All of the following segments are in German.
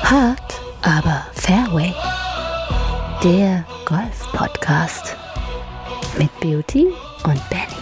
Hard, aber Fairway. Der Golf-Podcast mit Beauty und Benny.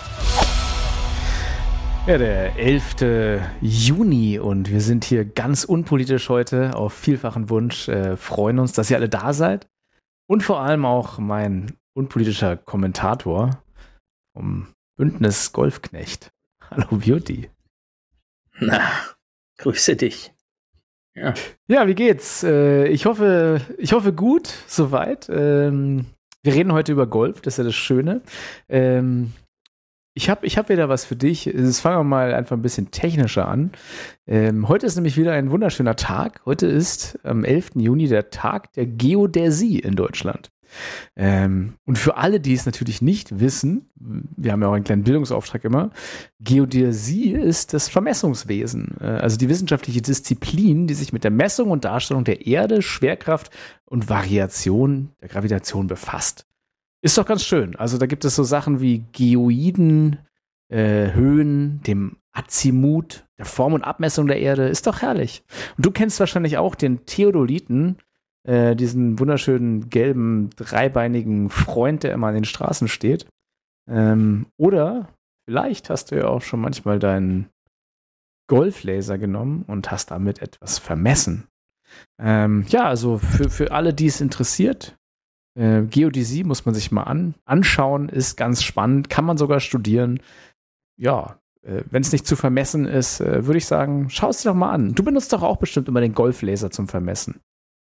Ja, der 11. Juni und wir sind hier ganz unpolitisch heute auf vielfachen Wunsch. Freuen uns, dass ihr alle da seid. Und vor allem auch mein unpolitischer Kommentator vom Bündnis Golfknecht. Hallo Beauty. Na, grüße dich. Ja, wie geht's? Ich hoffe gut, soweit. Wir reden heute über Golf, das ist ja das Schöne. Ich hab wieder was für dich. Jetzt fangen wir mal einfach ein bisschen technischer an. Heute ist nämlich wieder ein wunderschöner Tag. Heute ist am 11. Juni der Tag der Geodäsie in Deutschland. Und für alle, die es natürlich nicht wissen, wir haben ja auch einen kleinen Bildungsauftrag immer, Geodäsie ist das Vermessungswesen, also die wissenschaftliche Disziplin, die sich mit der Messung und Darstellung der Erde, Schwerkraft und Variation der Gravitation befasst. Ist doch ganz schön. Also da gibt es so Sachen wie Geoiden, Höhen, dem Azimut, der Form und Abmessung der Erde. Ist doch herrlich. Und du kennst wahrscheinlich auch den Theodoliten, diesen wunderschönen gelben, dreibeinigen Freund, der immer an den Straßen steht. Oder vielleicht hast du ja auch schon manchmal deinen Golflaser genommen und hast damit etwas vermessen. Ja, also für alle, die es interessiert, Geodäsie muss man sich mal anschauen, ist ganz spannend, kann man sogar studieren. Ja, wenn es nicht zu vermessen ist, würde ich sagen, schau es dir doch mal an. Du benutzt doch auch bestimmt immer den Golflaser zum Vermessen.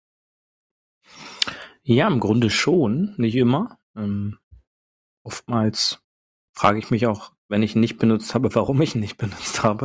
Ja, im Grunde schon, nicht immer. Oftmals frage ich mich auch, wenn ich ihn nicht benutzt habe, warum ich ihn nicht benutzt habe.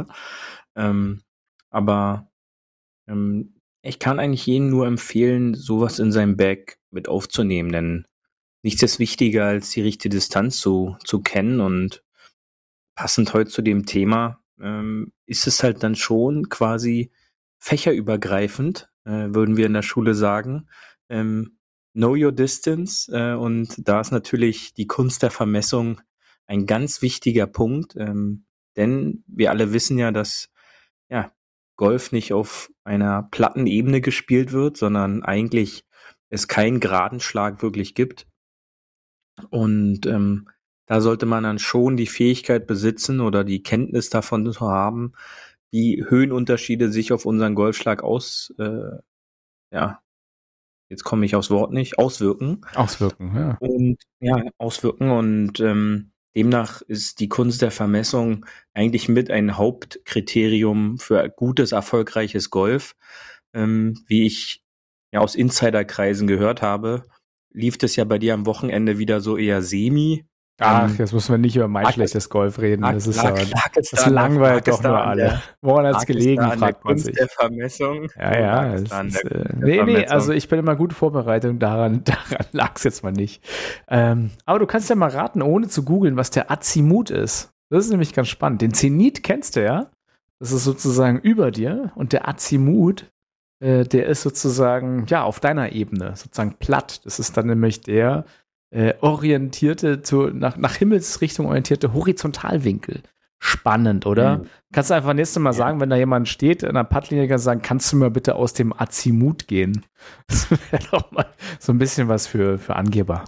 Aber ich kann eigentlich jedem nur empfehlen, sowas in seinem Bag mit aufzunehmen, denn nichts ist wichtiger, als die richtige Distanz zu kennen. Und passend heute zu dem Thema ist es halt dann schon quasi fächerübergreifend, würden wir in der Schule sagen. Know your distance, und da ist natürlich die Kunst der Vermessung ein ganz wichtiger Punkt, denn wir alle wissen ja, dass Golf nicht auf einer platten Ebene gespielt wird, sondern eigentlich es keinen geraden Schlag wirklich gibt. Und da sollte man dann schon die Fähigkeit besitzen oder die Kenntnis davon zu haben, wie Höhenunterschiede sich auf unseren Golfschlag jetzt komme ich aufs Wort nicht, auswirken. Auswirken und demnach ist die Kunst der Vermessung eigentlich mit ein Hauptkriterium für gutes, erfolgreiches Golf. Wie ich ja aus Insiderkreisen gehört habe, lief es ja bei dir am Wochenende wieder so eher semi. Ach, jetzt müssen wir nicht über mein schlechtes Golf reden. Das langweilt doch nur alle. Woran hat es gelegen, fragt man sich. Der Vermessung. Ja. Nee, also ich bin immer gut vorbereitet. Daran lag es jetzt mal nicht. Aber du kannst ja mal raten, ohne zu googeln, was der Azimut ist. Das ist nämlich ganz spannend. Den Zenit kennst du ja. Das ist sozusagen über dir. Und der Azimut, der ist sozusagen, ja, auf deiner Ebene, sozusagen platt. Das ist dann nämlich der orientierte, nach Himmelsrichtung orientierte Horizontalwinkel. Spannend, oder? Kannst du einfach nächstes Mal sagen, wenn da jemand steht an der Puttlinie, kannst du sagen, kannst du mal bitte aus dem Azimut gehen? Das wäre doch mal so ein bisschen was für Angeber.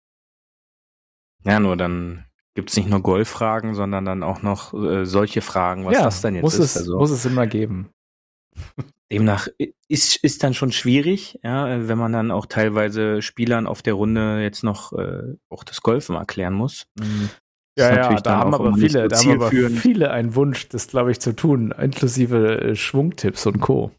Ja, nur dann gibt es nicht nur Golffragen, sondern dann auch noch solche Fragen, was das denn jetzt ist. Muss es immer geben. Demnach ist dann schon schwierig, ja, wenn man dann auch teilweise Spielern auf der Runde jetzt noch auch das Golfen erklären muss. Ja, da haben aber viele einen Wunsch, das, glaube ich, zu tun, inklusive Schwungtipps und Co.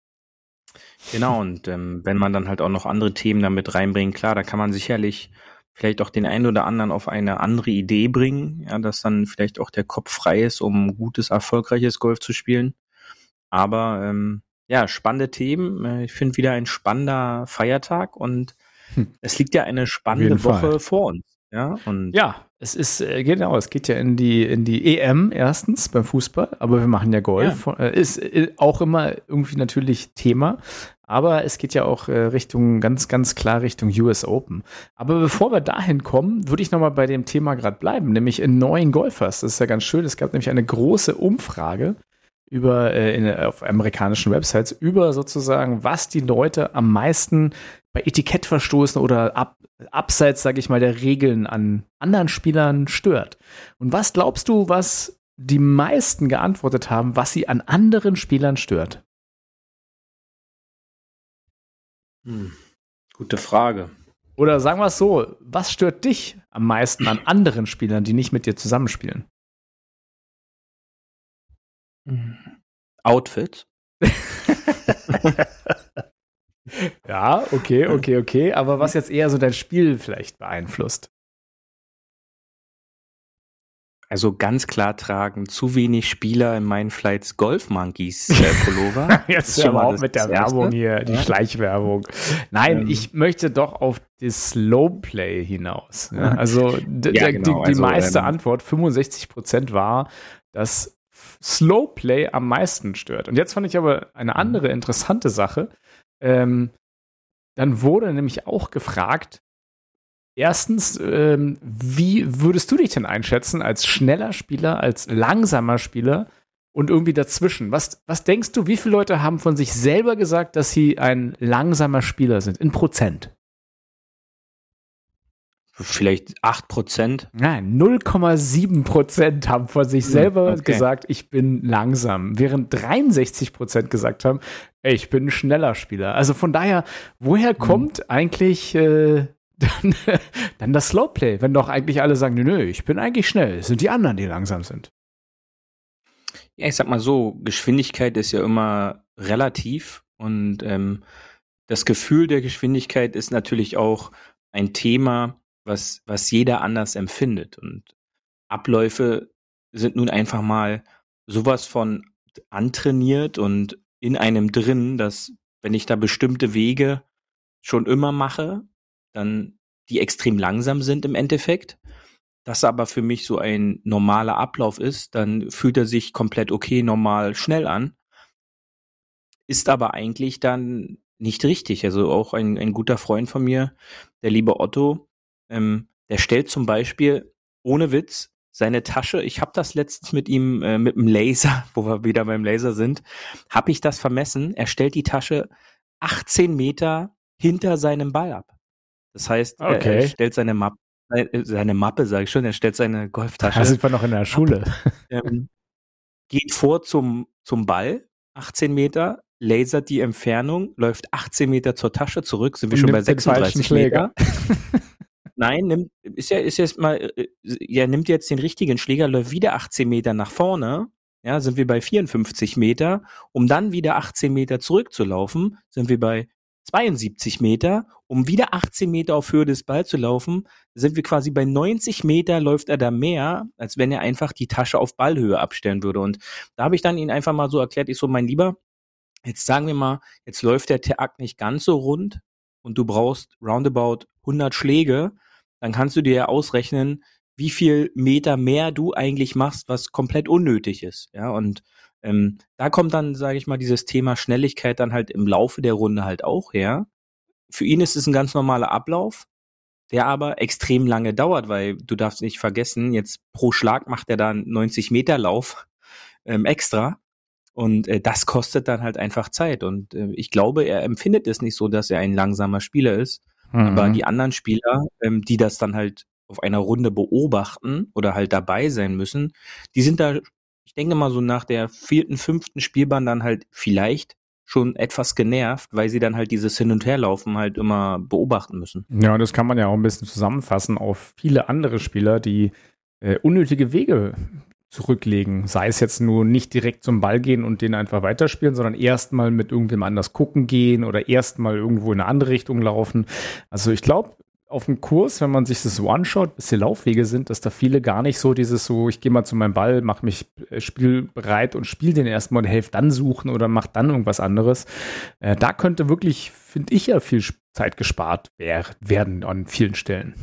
Genau, und wenn man dann halt auch noch andere Themen damit reinbringt, klar, da kann man sicherlich vielleicht auch den einen oder anderen auf eine andere Idee bringen, ja, dass dann vielleicht auch der Kopf frei ist, um gutes, erfolgreiches Golf zu spielen. Aber spannende Themen. Ich finde wieder ein spannender Feiertag und es liegt ja eine spannende Woche vor uns. Ja, es ist, genau, es geht ja in die EM erstens beim Fußball, aber wir machen ja Golf. Ja. Ist auch immer irgendwie natürlich Thema, aber es geht ja auch ganz, ganz klar Richtung US Open. Aber bevor wir dahin kommen, würde ich nochmal bei dem Thema gerade bleiben, nämlich in neuen Golfers. Das ist ja ganz schön. Es gab nämlich eine große Umfrage auf amerikanischen Websites über sozusagen, was die Leute am meisten bei Etikettverstoßen oder abseits, sage ich mal, der Regeln an anderen Spielern stört. Und was glaubst du, was die meisten geantwortet haben, was sie an anderen Spielern stört? Gute Frage. Oder sagen wir es so, was stört dich am meisten an anderen Spielern, die nicht mit dir zusammenspielen? Outfits. Ja, okay. Aber was jetzt eher so dein Spiel vielleicht beeinflusst? Also ganz klar tragen zu wenig Spieler in meinen Flights Golf Monkeys Pullover. Jetzt ja aber auch mit der Werbung hier, die Schleichwerbung. Nein, ich möchte doch auf das Slowplay hinaus. Ja? Also die meiste Antwort, 65%, war, dass Slowplay am meisten stört. Und jetzt fand ich aber eine andere interessante Sache. Dann wurde nämlich auch gefragt, erstens, wie würdest du dich denn einschätzen als schneller Spieler, als langsamer Spieler und irgendwie dazwischen? Was denkst du, wie viele Leute haben von sich selber gesagt, dass sie ein langsamer Spieler sind? In Prozent? Vielleicht 8%? Nein, 0,7% haben von sich selber gesagt, ich bin langsam, während 63% gesagt haben, ey, ich bin ein schneller Spieler. Also von daher, woher kommt eigentlich dann das Slowplay, wenn doch eigentlich alle sagen, nö, ich bin eigentlich schnell, es sind die anderen, die langsam sind. Ja, ich sag mal so, Geschwindigkeit ist ja immer relativ und das Gefühl der Geschwindigkeit ist natürlich auch ein Thema, was jeder anders empfindet. Und Abläufe sind nun einfach mal sowas von antrainiert und in einem drin, dass wenn ich da bestimmte Wege schon immer mache, dann die extrem langsam sind im Endeffekt. Das aber für mich so ein normaler Ablauf ist, dann fühlt er sich komplett okay, normal, schnell an. Ist aber eigentlich dann nicht richtig. Also auch ein guter Freund von mir, der liebe Otto, der stellt zum Beispiel, ohne Witz, seine Tasche, ich habe das letztens mit ihm mit dem Laser, wo wir wieder beim Laser sind, habe ich das vermessen. Er stellt die Tasche 18 Meter hinter seinem Ball ab. Das heißt, er stellt seine Mappe, sage ich schon, er stellt seine Golftasche. Da sind wir noch in der Schule. Geht vor zum Ball, 18 Meter, lasert die Entfernung, läuft 18 Meter zur Tasche zurück, sind wir schon bei 36 Meter. Nein, nimmt jetzt den richtigen Schläger, läuft wieder 18 Meter nach vorne, ja, sind wir bei 54 Meter, um dann wieder 18 Meter zurückzulaufen, sind wir bei 72 Meter, um wieder 18 Meter auf Höhe des Balls zu laufen, sind wir quasi bei 90 Meter, läuft er da mehr, als wenn er einfach die Tasche auf Ballhöhe abstellen würde. Und da habe ich dann ihn einfach mal so erklärt, ich so, mein Lieber, jetzt sagen wir mal, jetzt läuft der Tag nicht ganz so rund und du brauchst roundabout 100 Schläge, dann kannst du dir ja ausrechnen, wie viel Meter mehr du eigentlich machst, was komplett unnötig ist. Ja, und da kommt dann, sage ich mal, dieses Thema Schnelligkeit dann halt im Laufe der Runde halt auch her. Für ihn ist es ein ganz normaler Ablauf, der aber extrem lange dauert, weil du darfst nicht vergessen, jetzt pro Schlag macht er dann 90-Meter-Lauf extra und das kostet dann halt einfach Zeit und ich glaube, er empfindet es nicht so, dass er ein langsamer Spieler ist, aber die anderen Spieler, die das dann halt auf einer Runde beobachten oder halt dabei sein müssen, die sind da, ich denke mal so nach der 4., 5. Spielbahn dann halt vielleicht schon etwas genervt, weil sie dann halt dieses Hin- und Herlaufen halt immer beobachten müssen. Ja, und das kann man ja auch ein bisschen zusammenfassen auf viele andere Spieler, die unnötige Wege zurücklegen. Sei es jetzt nur nicht direkt zum Ball gehen und den einfach weiterspielen, sondern erstmal mit irgendwem anders gucken gehen oder erstmal irgendwo in eine andere Richtung laufen. Also ich glaube, auf dem Kurs, wenn man sich das so anschaut, bis die Laufwege sind, dass da viele gar nicht so dieses so, ich gehe mal zu meinem Ball, mache mich spielbereit und spiele den erstmal und helfe dann suchen oder mache dann irgendwas anderes. Da könnte wirklich, finde ich, ja viel Zeit gespart werden an vielen Stellen.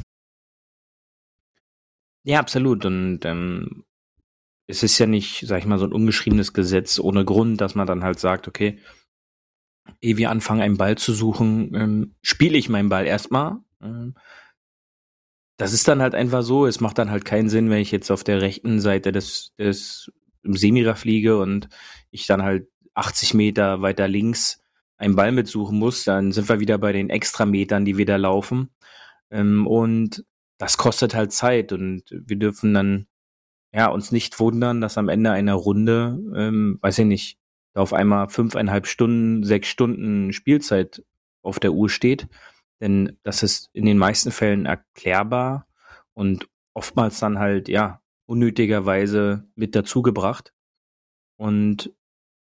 Ja, absolut. Und es ist ja nicht, sag ich mal, so ein ungeschriebenes Gesetz ohne Grund, dass man dann halt sagt, okay, ehe wir anfangen, einen Ball zu suchen, spiele ich meinen Ball erstmal. Das ist dann halt einfach so, es macht dann halt keinen Sinn, wenn ich jetzt auf der rechten Seite des im Semiraff liege und ich dann halt 80 Meter weiter links einen Ball mitsuchen muss, dann sind wir wieder bei den Extrametern, die wir da laufen. Und das kostet halt Zeit und wir dürfen dann uns nicht wundern, dass am Ende einer Runde, weiß ich nicht, da auf einmal 5,5 Stunden, 6 Stunden Spielzeit auf der Uhr steht. Denn das ist in den meisten Fällen erklärbar und oftmals dann halt, unnötigerweise mit dazugebracht. Und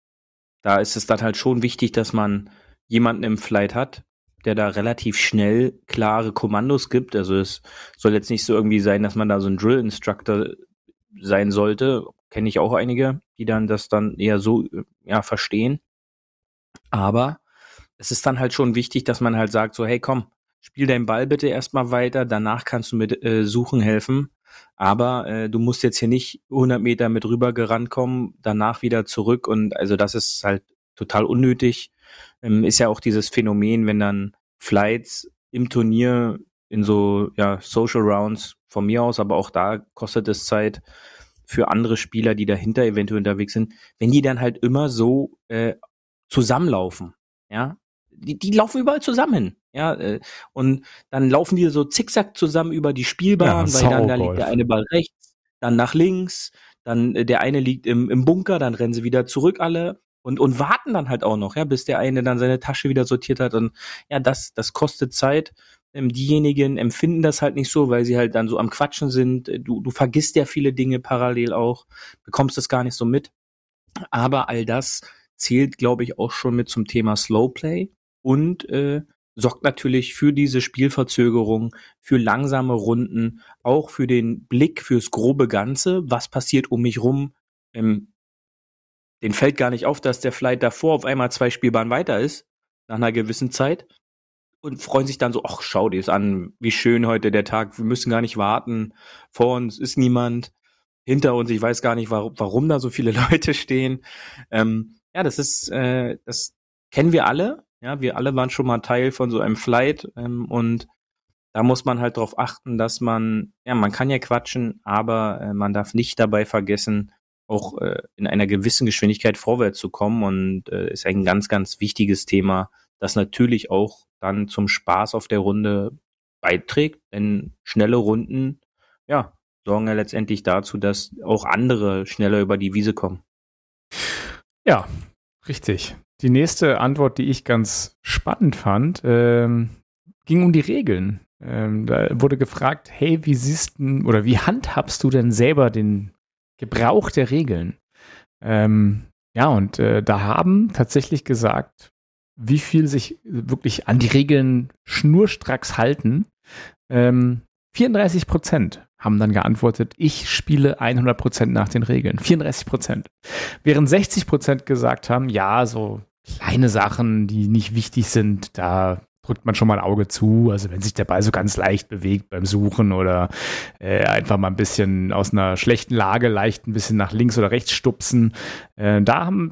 da ist es dann halt schon wichtig, dass man jemanden im Flight hat, der da relativ schnell klare Kommandos gibt. Also es soll jetzt nicht so irgendwie sein, dass man da so ein Drill-Instructor sein sollte. Kenne ich auch einige, die dann das dann eher so verstehen. Aber es ist dann halt schon wichtig, dass man halt sagt so, hey komm, spiel deinen Ball bitte erstmal weiter, danach kannst du mit Suchen helfen. Aber du musst jetzt hier nicht 100 Meter mit rüber gerannt kommen, danach wieder zurück und also das ist halt total unnötig. Ist ja auch dieses Phänomen, wenn dann Flights im Turnier in so Social Rounds von mir aus, aber auch da kostet es Zeit für andere Spieler, die dahinter eventuell unterwegs sind, wenn die dann halt immer so zusammenlaufen, ja, die laufen überall zusammen, und dann laufen die so zickzack zusammen über die Spielbahn, weil dann da liegt der eine Ball rechts, dann nach links, dann der eine liegt im Bunker, dann rennen sie wieder zurück alle und warten dann halt auch noch, bis der eine dann seine Tasche wieder sortiert hat und das kostet Zeit. Diejenigen empfinden das halt nicht so, weil sie halt dann so am Quatschen sind. Du vergisst ja viele Dinge parallel auch, bekommst das gar nicht so mit. Aber all das zählt, glaube ich, auch schon mit zum Thema Slowplay und sorgt natürlich für diese Spielverzögerung, für langsame Runden, auch für den Blick fürs grobe Ganze. Was passiert um mich rum? Den fällt gar nicht auf, dass der Flight davor auf einmal 2 Spielbahnen weiter ist, nach einer gewissen Zeit. Und freuen sich dann so, ach, schau dir es an, wie schön heute der Tag, wir müssen gar nicht warten, vor uns ist niemand, hinter uns, ich weiß gar nicht, warum da so viele Leute stehen. Das kennen wir alle, wir alle waren schon mal Teil von so einem Flight und da muss man halt drauf achten, dass man kann ja quatschen, aber man darf nicht dabei vergessen, auch in einer gewissen Geschwindigkeit vorwärts zu kommen und ist ein ganz, ganz wichtiges Thema, das natürlich auch dann zum Spaß auf der Runde beiträgt, denn schnelle Runden, sorgen ja letztendlich dazu, dass auch andere schneller über die Wiese kommen. Ja, richtig. Die nächste Antwort, die ich ganz spannend fand, ging um die Regeln. Da wurde gefragt, hey, wie handhabst du denn selber den Gebrauch der Regeln? Da haben tatsächlich gesagt, wie viel sich wirklich an die Regeln schnurstracks halten. 34% haben dann geantwortet, ich spiele 100% nach den Regeln. 34%. Während 60% gesagt haben, ja, so kleine Sachen, die nicht wichtig sind, da drückt man schon mal ein Auge zu. Also wenn sich der Ball so ganz leicht bewegt beim Suchen oder einfach mal ein bisschen aus einer schlechten Lage leicht ein bisschen nach links oder rechts stupsen. Da haben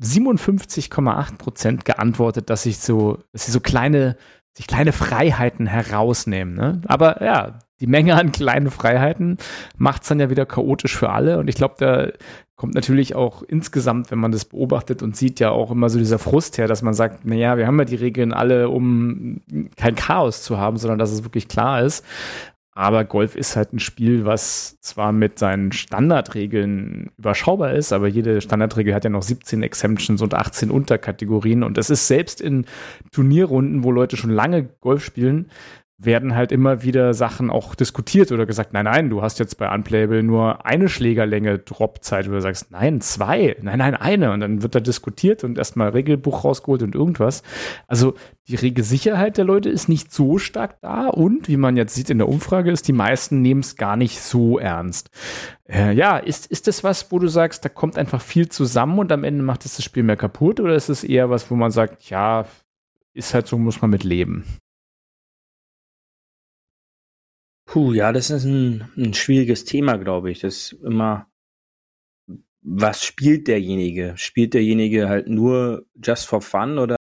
57,8% geantwortet, dass sie so kleine Freiheiten herausnehmen. Ne? Aber die Menge an kleinen Freiheiten macht es dann ja wieder chaotisch für alle. Und ich glaube, da kommt natürlich auch insgesamt, wenn man das beobachtet und sieht, ja auch immer so dieser Frust her, dass man sagt, naja, wir haben ja die Regeln alle, um kein Chaos zu haben, sondern dass es wirklich klar ist. Aber Golf ist halt ein Spiel, was zwar mit seinen Standardregeln überschaubar ist, aber jede Standardregel hat ja noch 17 Exemptions und 18 Unterkategorien. Und es ist selbst in Turnierrunden, wo Leute schon lange Golf spielen, werden halt immer wieder Sachen auch diskutiert oder gesagt, nein, du hast jetzt bei Unplayable nur eine Schlägerlänge Dropzeit, oder du sagst, nein, 2, nein, eine. Und dann wird da diskutiert und erstmal Regelbuch rausgeholt und irgendwas. Also die Regelsicherheit der Leute ist nicht so stark da und, wie man jetzt sieht in der Umfrage, ist, die meisten nehmen es gar nicht so ernst. Ist das was, wo du sagst, da kommt einfach viel zusammen und am Ende macht es das Spiel mehr kaputt, oder ist es eher was, wo man sagt, ja, ist halt so, muss man mit leben? Das ist ein schwieriges Thema, glaube ich. Das ist immer, was spielt derjenige? Spielt derjenige halt nur just for fun oder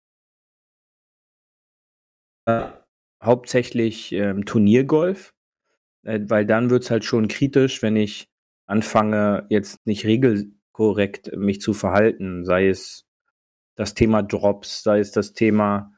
hauptsächlich Turniergolf? Weil dann wird's halt schon kritisch, wenn ich anfange, jetzt nicht korrekt mich zu verhalten, sei es das Thema Drops, sei es das Thema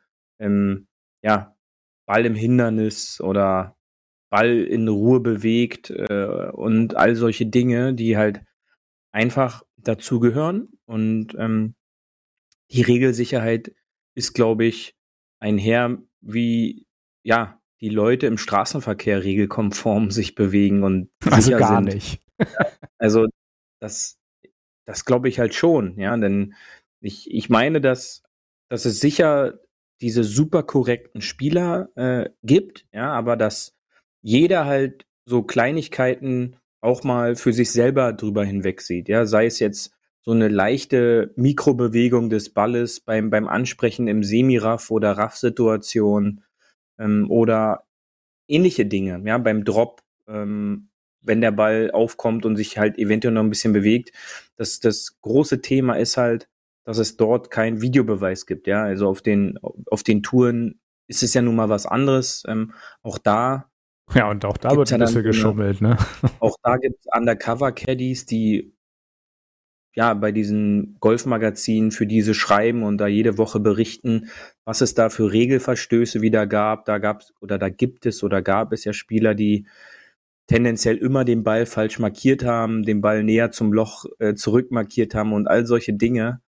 Ball im Hindernis oder Ball in Ruhe bewegt und all solche Dinge, die halt einfach dazugehören. Und die Regelsicherheit ist, glaube ich, einher, wie die Leute im Straßenverkehr regelkonform sich bewegen und Also sicher gar sind. nicht. Also das glaube ich halt schon, ja, denn ich meine, dass es sicher diese super korrekten Spieler gibt, ja, aber dass jeder halt so Kleinigkeiten auch mal für sich selber drüber hinweg sieht, ja, sei es jetzt so eine leichte Mikrobewegung des Balles beim Ansprechen im Semiraff- oder Raff-Situation oder ähnliche Dinge, ja, beim Drop, wenn der Ball aufkommt und sich halt eventuell noch ein bisschen bewegt. Das große Thema ist halt, dass es dort keinen Videobeweis gibt, ja. Also auf den Touren ist es ja nun mal was anderes. Auch da Ja, und auch da gibt's wird ein ja dann bisschen geschummelt, ne? auch da gibt's Undercover-Caddies, die bei diesen Golfmagazinen für diese schreiben und da jede Woche berichten, was es da für Regelverstöße wieder gab. Da gab es ja Spieler, die tendenziell immer den Ball falsch markiert haben, den Ball näher zum Loch zurück markiert haben und all solche Dinge,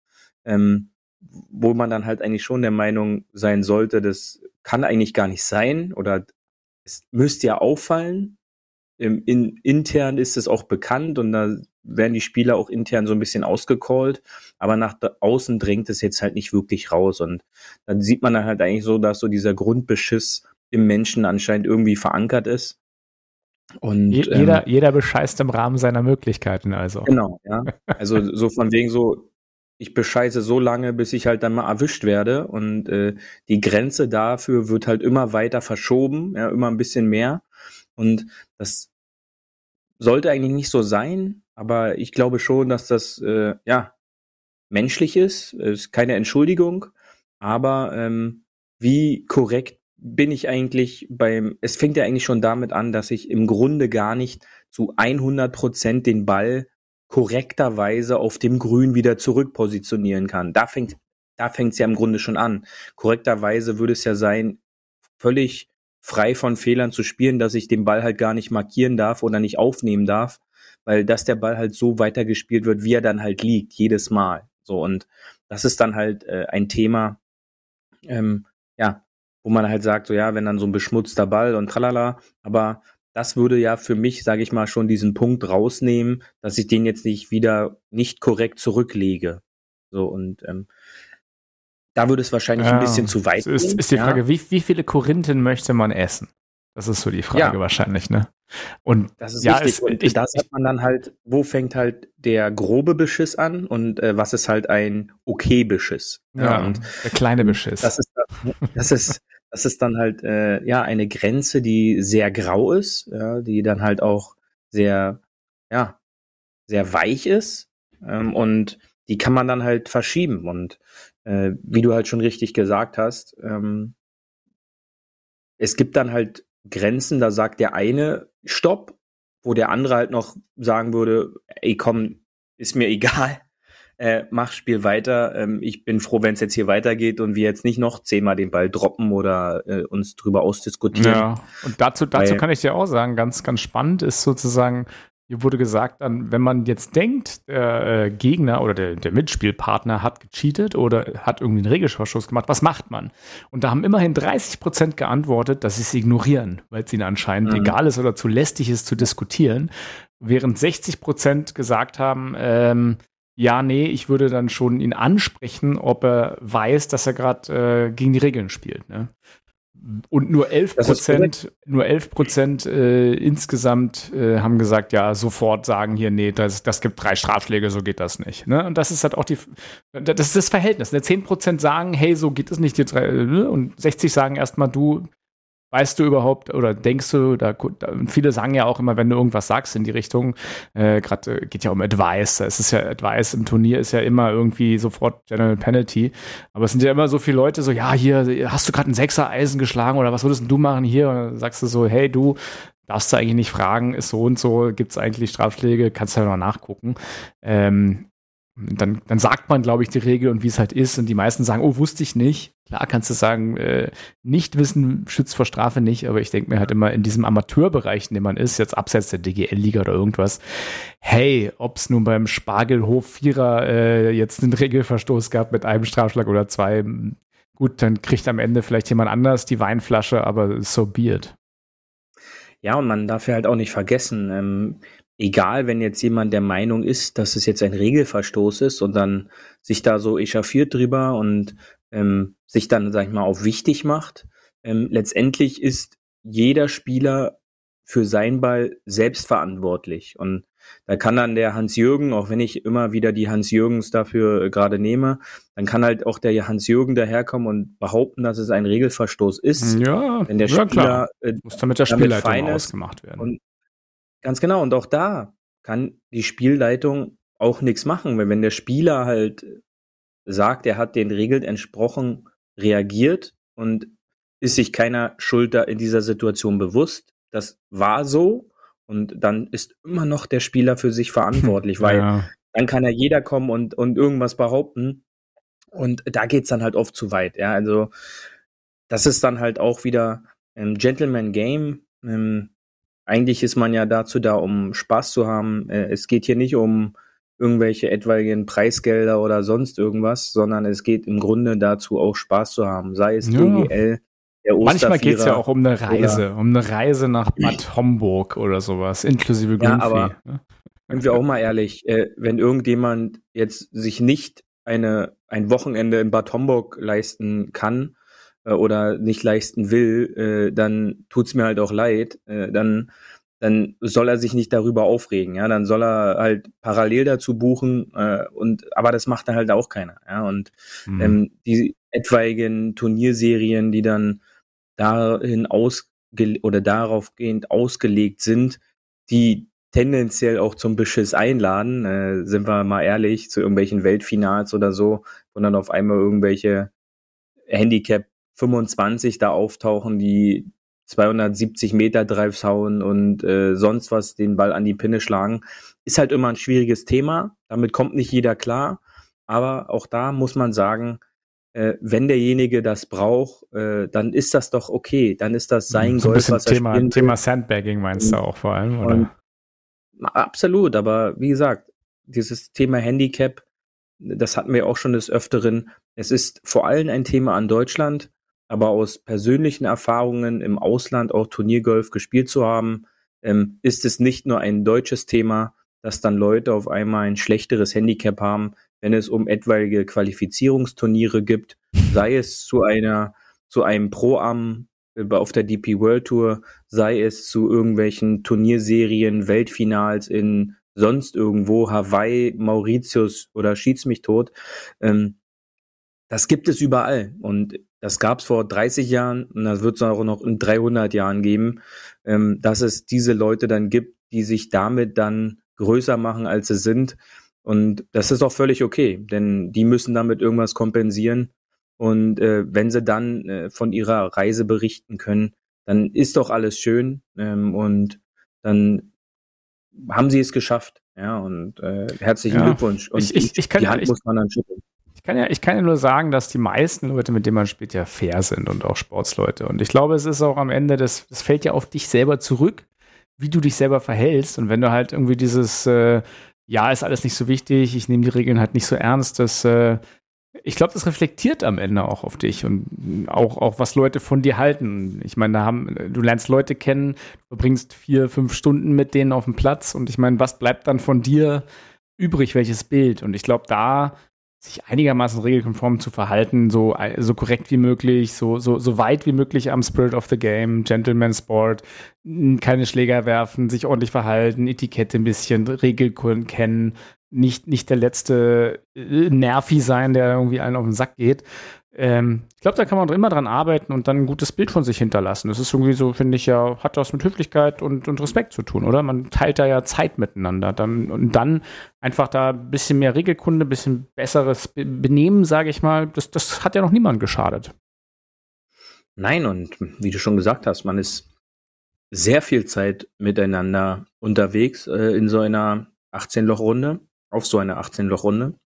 wo man dann halt eigentlich schon der Meinung sein sollte, das kann eigentlich gar nicht sein oder es müsste ja auffallen. Intern ist es auch bekannt und da werden die Spieler auch intern so ein bisschen ausgecallt, aber nach außen drängt es jetzt halt nicht wirklich raus und dann sieht man dann halt eigentlich so, dass so dieser Grundbeschiss im Menschen anscheinend irgendwie verankert ist. Und Jeder bescheißt im Rahmen seiner Möglichkeiten, also. Genau, ja. Also so von wegen so, ich bescheiße so lange, bis ich halt dann mal erwischt werde und die Grenze dafür wird halt immer weiter verschoben, ja, immer ein bisschen mehr und das sollte eigentlich nicht so sein, aber ich glaube schon, dass das menschlich ist keine Entschuldigung, aber wie korrekt bin ich eigentlich es fängt ja eigentlich schon damit an, dass ich im Grunde gar nicht zu 100% den Ball korrekterweise auf dem Grün wieder zurückpositionieren kann. Da fängt's ja im Grunde schon an. Korrekterweise würde es ja sein, völlig frei von Fehlern zu spielen, dass ich den Ball halt gar nicht markieren darf oder nicht aufnehmen darf, weil dass der Ball halt so weitergespielt wird, wie er dann halt liegt, jedes Mal. So, und das ist dann halt ein Thema, wo man halt sagt, so ja, wenn dann so ein beschmutzter Ball und tralala, aber das würde ja für mich, sage ich mal, schon diesen Punkt rausnehmen, dass ich den jetzt nicht korrekt zurücklege. So, und da würde es wahrscheinlich ein bisschen zu weit gehen. Ist die Frage, wie viele Korinthen möchte man essen? Das ist so die Frage wahrscheinlich, ne? Und das ist richtig. Das hat man dann halt, wo fängt halt der grobe Beschiss an und was ist halt ein okay Beschiss? Ja, und der kleine Beschiss. Das ist dann halt eine Grenze, die sehr grau ist, ja, die dann halt auch sehr weich ist und die kann man dann halt verschieben und wie du halt schon richtig gesagt hast, es gibt dann halt Grenzen, da sagt der eine Stopp, wo der andere halt noch sagen würde, ey komm, ist mir egal, Spiel weiter, ich bin froh, wenn es jetzt hier weitergeht und wir jetzt nicht noch 10-mal den Ball droppen oder uns drüber ausdiskutieren. Ja, und dazu kann ich dir auch sagen, ganz, ganz spannend ist sozusagen, hier wurde gesagt, wenn man jetzt denkt, der Gegner oder der Mitspielpartner hat gecheatet oder hat irgendwie einen Regelverstoß gemacht, was macht man? Und da haben immerhin 30% geantwortet, dass sie es ignorieren, weil es ihnen anscheinend egal ist oder zu lästig ist zu diskutieren, während 60% gesagt haben, ich würde dann schon ihn ansprechen, ob er weiß, dass er gerade gegen die Regeln spielt, ne? Und nur 11% insgesamt haben gesagt, ja, sofort sagen hier, nee, das gibt 3 Strafschläge, so geht das nicht. Ne? Und das ist halt auch das ist das Verhältnis. Ne? 10% sagen, hey, so geht es nicht, und 60 sagen erstmal, du, weißt du überhaupt oder denkst du, viele sagen ja auch immer, wenn du irgendwas sagst in die Richtung, gerade geht ja um Advice, Advice im Turnier ist ja immer irgendwie sofort General Penalty, aber es sind ja immer so viele Leute so, ja, hier, hast du gerade ein 6er-Eisen geschlagen oder was würdest denn du machen hier? Und dann sagst du so, hey, du darfst du eigentlich nicht fragen, ist so und so, gibt's eigentlich Strafschläge, kannst du ja noch nachgucken. Dann sagt man, glaube ich, die Regel und wie es halt ist. Und die meisten sagen, oh, wusste ich nicht. Klar kannst du sagen, nicht wissen schützt vor Strafe nicht. Aber ich denke mir halt immer in diesem Amateurbereich, in dem man ist, jetzt abseits der DGL-Liga oder irgendwas, hey, ob es nun beim Spargelhof Vierer jetzt einen Regelverstoß gab mit einem Strafschlag oder 2, gut, dann kriegt am Ende vielleicht jemand anders die Weinflasche, aber so be it. Ja, und man darf ja halt auch nicht vergessen, egal, wenn jetzt jemand der Meinung ist, dass es jetzt ein Regelverstoß ist und dann sich da so echauffiert drüber und sich dann, sag ich mal, auch wichtig macht, letztendlich ist jeder Spieler für seinen Ball selbstverantwortlich. Und da kann dann der Hans-Jürgen, auch wenn ich immer wieder die Hans-Jürgens dafür gerade nehme, dann kann halt auch der Hans-Jürgen daherkommen und behaupten, dass es ein Regelverstoß ist. Ja, wenn der ja, Spieler klar. Muss dann mit der damit Spielleitung fein ist. ausgemacht werden. Und ganz genau, und auch da kann die Spielleitung auch nichts machen, weil wenn der Spieler halt sagt, er hat den Regeln entsprochen reagiert und ist sich keiner Schuld da in dieser Situation bewusst, das war so, und dann ist immer noch der Spieler für sich verantwortlich, weil dann kann ja jeder kommen und irgendwas behaupten, und da geht's dann halt oft zu weit. Ja, also das ist dann halt auch wieder Gentleman Game. Eigentlich ist man ja dazu da, um Spaß zu haben. Es geht hier nicht um irgendwelche etwaigen Preisgelder oder sonst irgendwas, sondern es geht im Grunde dazu, auch Spaß zu haben. Sei es DGL, der Ostervierer. Manchmal geht es ja auch um eine Reise nach Bad Homburg oder sowas, inklusive Greenfee. Ja, aber sind wir auch mal ehrlich, wenn irgendjemand jetzt sich nicht ein Wochenende in Bad Homburg leisten kann oder nicht leisten will, dann tut's mir halt auch leid. Dann soll er sich nicht darüber aufregen. Ja, dann soll er halt parallel dazu buchen. Aber das macht dann halt auch keiner. Ja, und die etwaigen Turnierserien, die dann daraufgehend ausgelegt sind, die tendenziell auch zum Beschiss einladen, sind wir mal ehrlich, zu irgendwelchen Weltfinals oder so, wo dann auf einmal irgendwelche Handicap 25 da auftauchen, die 270 Meter Drives hauen und sonst was den Ball an die Pinne schlagen, ist halt immer ein schwieriges Thema. Damit kommt nicht jeder klar, aber auch da muss man sagen, wenn derjenige das braucht, dann ist das doch okay. Dann ist das sein so Golf, was er spielen will. Thema Sandbagging meinst du auch vor allem, oder? Absolut, aber wie gesagt, dieses Thema Handicap, das hatten wir auch schon des Öfteren. Es ist vor allem ein Thema an Deutschland, aber aus persönlichen Erfahrungen im Ausland auch Turniergolf gespielt zu haben, ist es nicht nur ein deutsches Thema, dass dann Leute auf einmal ein schlechteres Handicap haben, wenn es um etwaige Qualifizierungsturniere gibt, sei es zu einem Pro-Am auf der DP World Tour, sei es zu irgendwelchen Turnierserien, Weltfinals in sonst irgendwo, Hawaii, Mauritius oder schieß mich tot. Das gibt es überall, und das gab es vor 30 Jahren und das wird es auch noch in 300 Jahren geben, dass es diese Leute dann gibt, die sich damit dann größer machen, als sie sind, und das ist auch völlig okay, denn die müssen damit irgendwas kompensieren, und wenn sie dann von ihrer Reise berichten können, dann ist doch alles schön, und dann haben sie es geschafft, ja, und herzlichen Glückwunsch, und die Hand muss man dann schütteln. Ich kann ja nur sagen, dass die meisten Leute, mit denen man spielt, ja fair sind und auch Sportsleute. Und ich glaube, es ist auch am Ende, das fällt ja auf dich selber zurück, wie du dich selber verhältst. Und wenn du halt irgendwie dieses, ist alles nicht so wichtig, ich nehme die Regeln halt nicht so ernst, ich glaube, das reflektiert am Ende auch auf dich und auch was Leute von dir halten. Ich meine, du lernst Leute kennen, du verbringst 4-5 Stunden mit denen auf dem Platz, und ich meine, was bleibt dann von dir übrig, welches Bild? Und ich glaube, da sich einigermaßen regelkonform zu verhalten, so korrekt wie möglich, so weit wie möglich am Spirit of the Game, Gentleman Sport, keine Schläger werfen, sich ordentlich verhalten, Etikette ein bisschen, Regeln kennen, nicht der letzte Nervi sein, der irgendwie allen auf den Sack geht. Ich glaube, da kann man immer dran arbeiten und dann ein gutes Bild von sich hinterlassen. Das ist irgendwie so, finde ich ja, hat was mit Höflichkeit und Respekt zu tun, oder? Man teilt da ja Zeit miteinander. Dann einfach da ein bisschen mehr Regelkunde, ein bisschen besseres Benehmen, sage ich mal. Das hat ja noch niemandem geschadet. Nein, und wie du schon gesagt hast, man ist sehr viel Zeit miteinander unterwegs in so einer 18-Loch-Runde, auf so einer 18-Loch-Runde.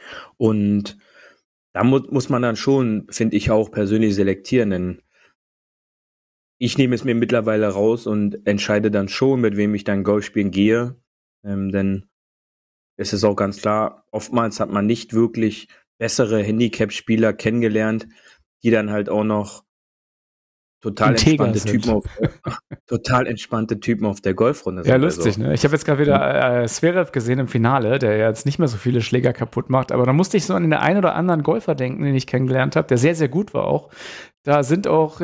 Und da muss man dann schon, finde ich, auch persönlich selektieren, denn ich nehme es mir mittlerweile raus und entscheide dann schon, mit wem ich dann Golf spielen gehe. Denn es ist auch ganz klar, oftmals hat man nicht wirklich bessere Handicap-Spieler kennengelernt, die dann halt auch noch total entspannte Typen auf der Golfrunde sind. Ja, lustig, ne? Ich habe jetzt gerade wieder Zverev gesehen im Finale, der jetzt nicht mehr so viele Schläger kaputt macht, aber da musste ich so an den einen oder anderen Golfer denken, den ich kennengelernt habe, der sehr, sehr gut war auch. Da sind auch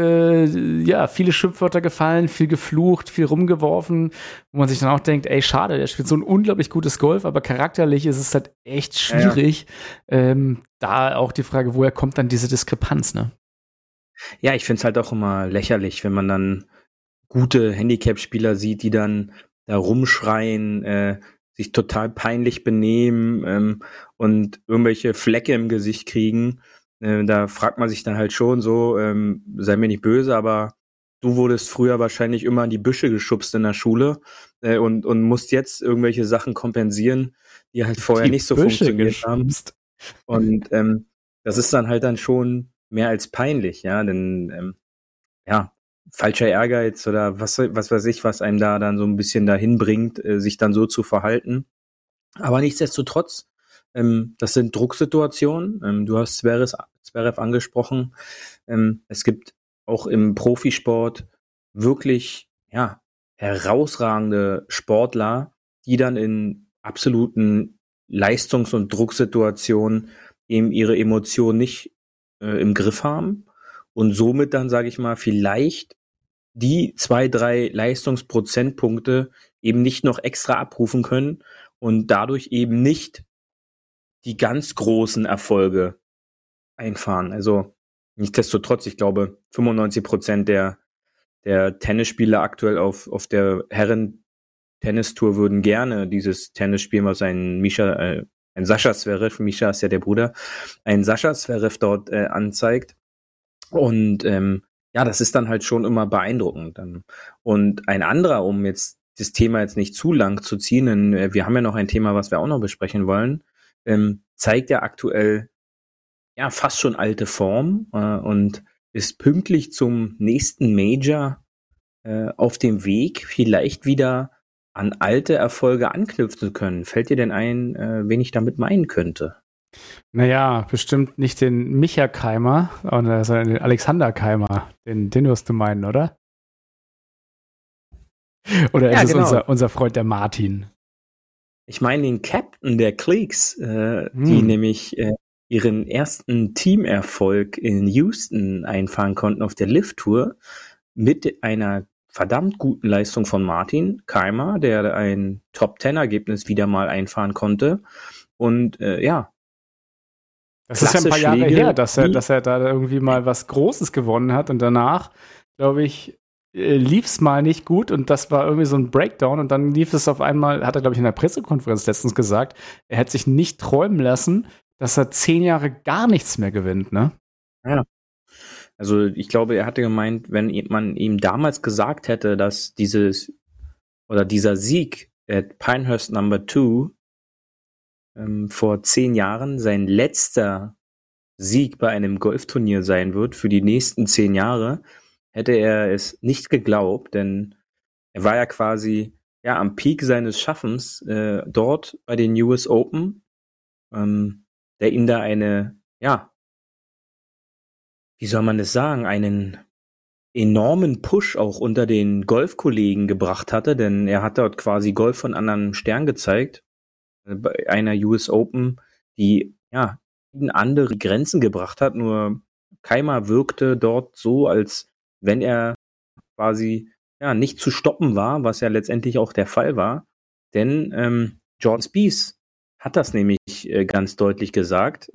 viele Schimpfwörter gefallen, viel geflucht, viel rumgeworfen, wo man sich dann auch denkt, ey, schade, der spielt so ein unglaublich gutes Golf, aber charakterlich ist es halt echt schwierig. Ja. Da auch die Frage, woher kommt dann diese Diskrepanz, ne? Ja, ich finde es halt auch immer lächerlich, wenn man dann gute Handicap-Spieler sieht, die dann da rumschreien, sich total peinlich benehmen und irgendwelche Flecke im Gesicht kriegen. Da fragt man sich dann halt schon so, sei mir nicht böse, aber du wurdest früher wahrscheinlich immer in die Büsche geschubst in der Schule und musst jetzt irgendwelche Sachen kompensieren, die halt vorher nicht so funktioniert haben. Und das ist dann halt dann schon mehr als peinlich, ja, denn falscher Ehrgeiz oder was weiß ich, was einem da dann so ein bisschen dahin bringt, sich dann so zu verhalten. Aber nichtsdestotrotz, das sind Drucksituationen. Du hast Zverev angesprochen. Es gibt auch im Profisport wirklich herausragende Sportler, die dann in absoluten Leistungs- und Drucksituationen eben ihre Emotionen nicht im Griff haben und somit dann, sage ich mal, vielleicht die 2-3 Leistungsprozentpunkte eben nicht noch extra abrufen können und dadurch eben nicht die ganz großen Erfolge einfahren. Also nichtsdestotrotz, ich glaube, 95% der Tennisspieler aktuell auf der Herren-Tennistour würden gerne dieses Tennis spielen, was ein Sascha Zverev, Mischa ist ja der Bruder, ein Sascha Zverev dort anzeigt. Und das ist dann halt schon immer beeindruckend. Und ein anderer, um jetzt das Thema jetzt nicht zu lang zu ziehen, denn wir haben ja noch ein Thema, was wir auch noch besprechen wollen, zeigt ja aktuell fast schon alte Form und ist pünktlich zum nächsten Major auf dem Weg, vielleicht wieder an alte Erfolge anknüpfen zu können. Fällt dir denn ein, wen ich damit meinen könnte? Naja, bestimmt nicht den Micha Keimer, sondern den Alexander Keimer. Den wirst du meinen, oder? Oder ist es unser Freund der Martin? Ich meine den Captain der Cliques, die nämlich ihren ersten Teamerfolg in Houston einfahren konnten auf der Lift-Tour mit einer verdammt guten Leistung von Martin Keimer, der ein Top-10-Ergebnis wieder mal einfahren konnte. Und das ist ja ein paar Jahre her, dass er da irgendwie mal was Großes gewonnen hat und danach, glaube ich, lief es mal nicht gut und das war irgendwie so ein Breakdown und dann lief es auf einmal, hat er, glaube ich, in der Pressekonferenz letztens gesagt, er hätte sich nicht träumen lassen, dass er 10 Jahre gar nichts mehr gewinnt, ne? Ja. Also ich glaube, er hatte gemeint, wenn man ihm damals gesagt hätte, dass dieser Sieg at Pinehurst No. 2 vor 10 Jahren sein letzter Sieg bei einem Golfturnier sein wird für die nächsten 10 Jahre, hätte er es nicht geglaubt, denn er war ja quasi am Peak seines Schaffens dort bei den US Open, der ihm da wie soll man es sagen, einen enormen Push auch unter den Golfkollegen gebracht hatte, denn er hat dort quasi Golf von anderen Stern gezeigt, bei einer US Open, die in andere Grenzen gebracht hat, nur Keimer wirkte dort so, als wenn er quasi nicht zu stoppen war, was ja letztendlich auch der Fall war, denn Jordan Spieth hat das nämlich ganz deutlich gesagt.